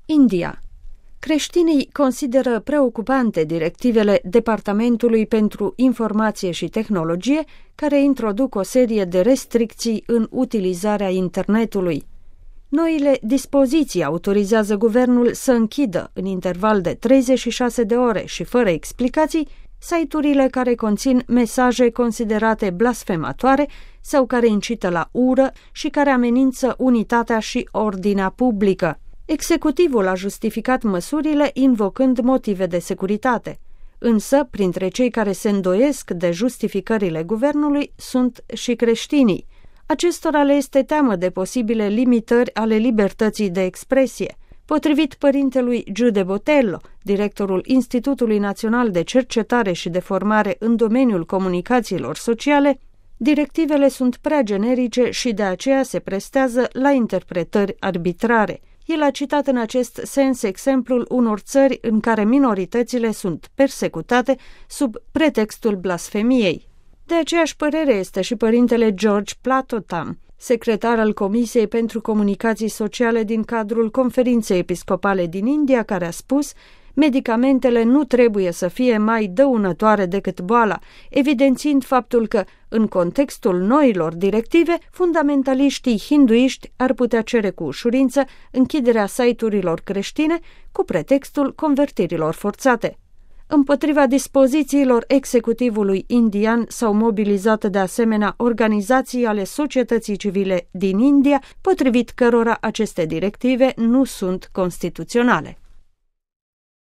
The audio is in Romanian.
India. Creștinii consideră preocupante directivele Departamentului pentru Informație și Tehnologie, care introduc o serie de restricții în utilizarea internetului. Noile dispoziții autorizează guvernul să închidă în interval de 36 de ore și fără explicații site-urile care conțin mesaje considerate blasfematoare sau care incită la ură și care amenință unitatea și ordinea publică. Executivul a justificat măsurile invocând motive de securitate, însă printre cei care se îndoiesc de justificările guvernului sunt și creștinii. Acestora le este teamă de posibile limitări ale libertății de expresie. Potrivit părintelui Giude Botello, directorul Institutului Național de Cercetare și de Formare în domeniul comunicațiilor sociale, directivele sunt prea generice și de aceea se prestează la interpretări arbitrare. El a citat în acest sens exemplul unor țări în care minoritățile sunt persecutate sub pretextul blasfemiei. De aceeași părere este și părintele George Platotam, secretar al Comisiei pentru Comunicații Sociale din cadrul Conferinței Episcopale din India, care a spus: medicamentele nu trebuie să fie mai dăunătoare decât boala, evidențiind faptul că, în contextul noilor directive, fundamentaliștii hinduiști ar putea cere cu ușurință închiderea site-urilor creștine cu pretextul convertirilor forțate. Împotriva dispozițiilor executivului indian s-au mobilizat de asemenea organizații ale societății civile din India, potrivit cărora aceste directive nu sunt constituționale.